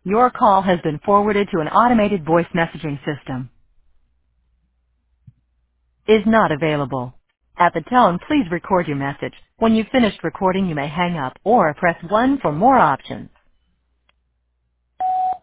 Your call has been forwarded to an automated voice messaging system. Is not available. At the tone, please record your message. When you've finished recording, you may hang up or press 1 for more options.